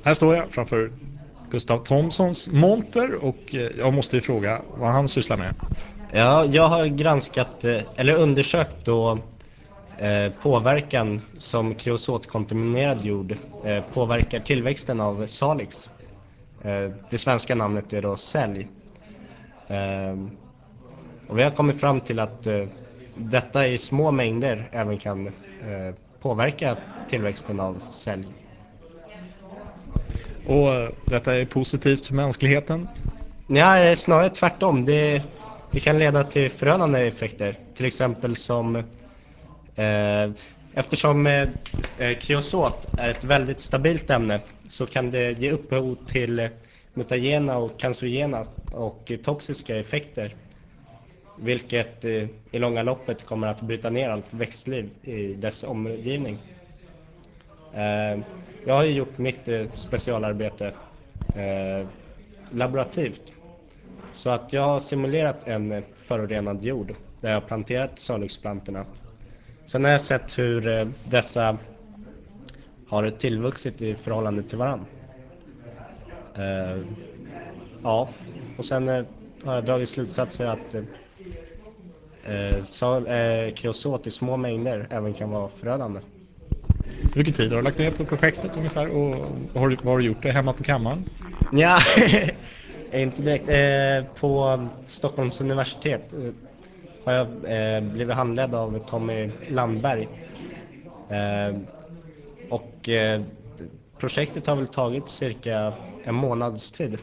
Här står jag framför Gustav Thomsons monter och jag måste ju fråga vad han sysslar med. Ja, jag har granskat eller undersökt då påverkan som kreosotkontaminerad jord påverkar tillväxten av salix. Det svenska namnet är då sälj. Och vi har kommit fram till att detta i små mängder även kan påverka tillväxten av sälj. Och detta är positivt för mänskligheten. Ja, snarare tvärtom. Det kan leda till förödande effekter. Till exempel som eftersom kreosot är ett väldigt stabilt ämne så kan det ge upphov till mutagena och cancerogena och toxiska effekter. Vilket i långa loppet kommer att bryta ner allt växtliv i dess omgivning. Jag har gjort mitt specialarbete laborativt. Så att jag har simulerat en förorenad jord där jag har planterat salixplantorna. Sen har jag sett hur dessa har tillvuxit i förhållande till varandra. Ja, och sen har jag dragit slutsatser att kreosot i små mängder även kan vara förödande. Hur mycket tid har du lagt ner på projektet ungefär och vad har du gjort det hemma på kammaren? Ja, inte direkt. På Stockholms universitet har jag blivit handledd av Tommy Landberg. Och projektet har väl tagit cirka en månads tid.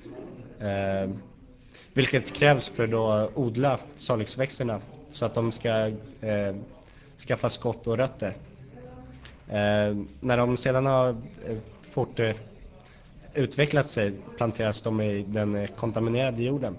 Vilket krävs för att odla salixväxterna så att de ska skaffa skott och rötter. När de sedan har fort utvecklat sig planteras de i den kontaminerade jorden.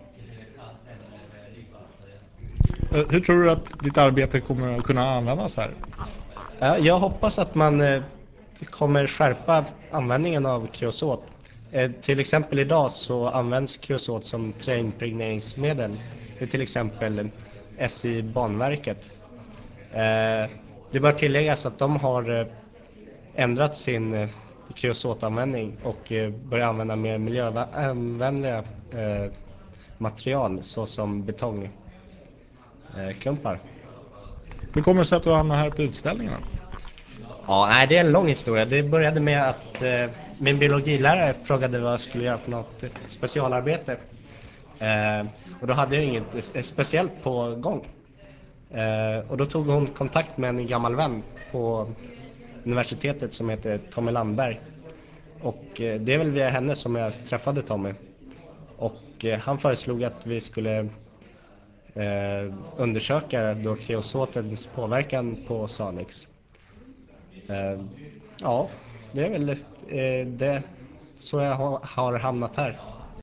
Hur tror du att ditt arbete kommer att kunna användas här? Jag hoppas att man kommer skärpa användningen av kreosot. Till exempel idag så används kreosot som träimpregneringsmedel i till exempel SJ Banverket. Det bör tilläggas att de har ändrat sin kreosotanvändning och börjar använda mer miljövänliga material såsom betongklumpar. Hur kommer det sig att du hamnar här på utställningen? Ja, nej, det är en lång historia. Det började med att min biologilärare frågade vad jag skulle göra för något specialarbete. Och då hade jag inget speciellt på gång. Och då tog hon kontakt med en gammal vän på universitetet som heter Tommy Landberg. Och det är väl via henne som jag träffade Tommy. Och han föreslog att vi skulle undersöka då kreosotens påverkan på salix. Ja, det är väl det så jag har hamnat här.